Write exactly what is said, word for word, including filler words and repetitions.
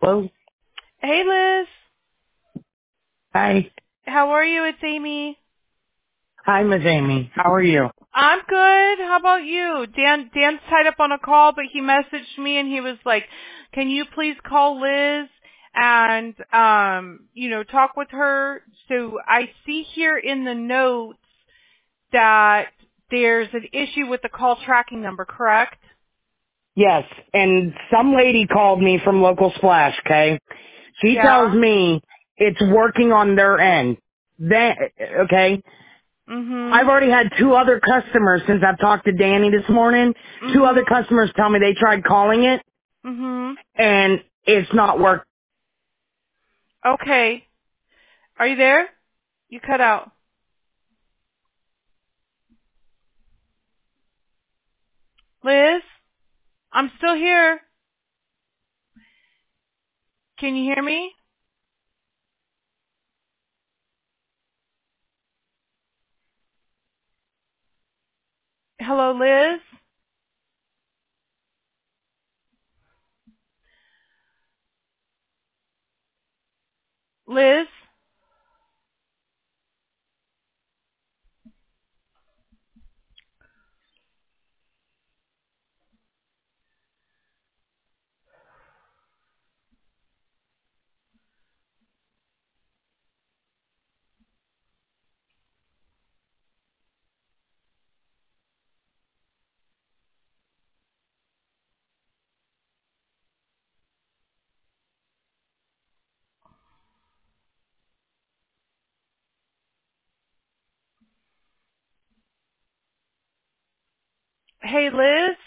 Hello. Hey Liz, Hi. how are you? It's Amy. Hi, Miss Amy. How are you? I'm good. How about you? Dan Dan's tied up on a call, but he messaged me and he was like, "Can you please call Liz and um, you know, talk with her?" So I see here in the notes that there's an issue with the call tracking number, correct? Yes, and some lady called me from Local Splash, okay? She tells Yeah. me it's working on their end. Then, okay? I've Mhm. already had two other customers since I've talked to Danny this morning. Two Mhm. other customers tell me they tried calling it, Mhm. and it's not working. Okay. Are you there? You cut out. Liz, I'm still here. Can you hear me? Hello, Liz? Liz? Hey, Liz?